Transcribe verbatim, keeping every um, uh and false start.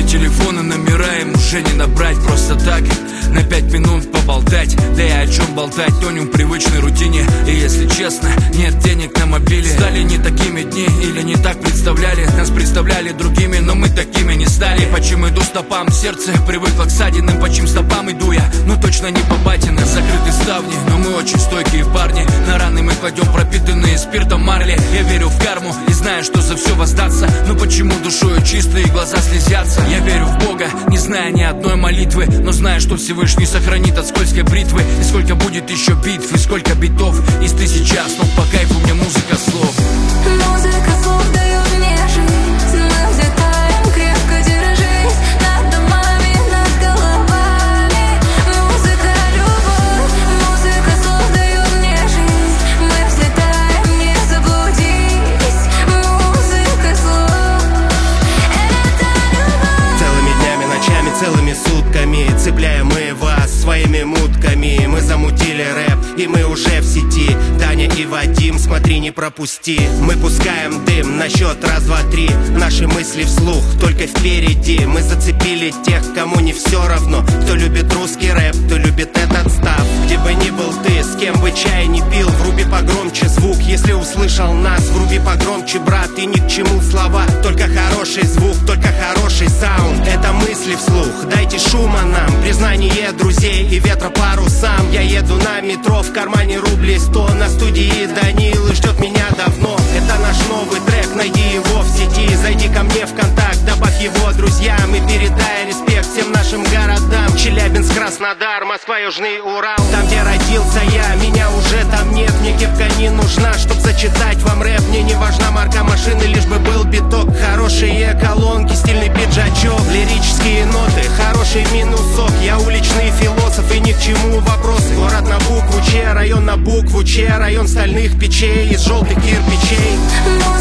телефона номера им уже не набрать. Просто так на пять минут поболтать. Да и о чем болтать, тонем в привычной рутине. И если честно, нет денег на мобиле. Стали не такими дни или не так представляли. Нас представляли другими, но мы такими не стали. Почему иду стопам, сердце привыкло к ссадинам. По чьим стопам иду я, но точно не по батиным. Закрыты ставни, но мы очень стойкие парни. На раны мы кладем пропитанные спиртом марли. Я верю в карму и знаю, что за все воздаться. Но почему душою чистые глаза слезятся? Я верю в Бога, не зная ни одной молитвы, но знаю, что Всевышний сохранит от скользкой бритвы. И сколько будет еще битв, и сколько битов из тысячи основ. По кайфу мне музыка слов. Музыка слов дает мне жизнь. Мы взлетаем, крепко держись. Над домами, над головами. Музыка любовь. Музыка слов дает мне жизнь. Мы взлетаем, не заблудись. Музыка слов — это любовь. Целыми днями, ночами, целыми сутками цепляем мы вас своими мутками. Мы замутили рэп, и мы уже в сети. Таня и Вадим, смотри, не пропусти. Мы пускаем дым на счет раз, два, три. Наши мысли вслух, только впереди. Мы зацепили тех, кому не все равно. Кто любит русский рэп, кто любит этот став. Где бы ни был ты, с кем бы чай не пил, вруби погромче звук, если услышал нас. Вруби погромче, брат, и ни к чему слова. Только хороший звук, только хороший саунд. Это мысли вслух, дайте шума нам. Признание друзей и ветра парусам. Я еду на метро, в кармане рублей сто. На студии Данилы ждет меня давно. Это наш новый трек, найди его в сети. Зайди ко мне в контакт, добавь его друзьям. И передай респект всем нашим городам. Челябинск, Краснодар, Москва, Южный Урал. Там, где родился я, меня уже там нет. Мне кепка не нужна, чтоб зачитать вам рэп. Мне не важна марка машины, лишь бы был биток. Хорошие колонки, стильный пиджачок. Лирические ноты, хороший минусок. Я уличный философ и ни к чему вопросы. Город на букву Ч, район на букву Ч. Район стальных печей из желтых кирпичей.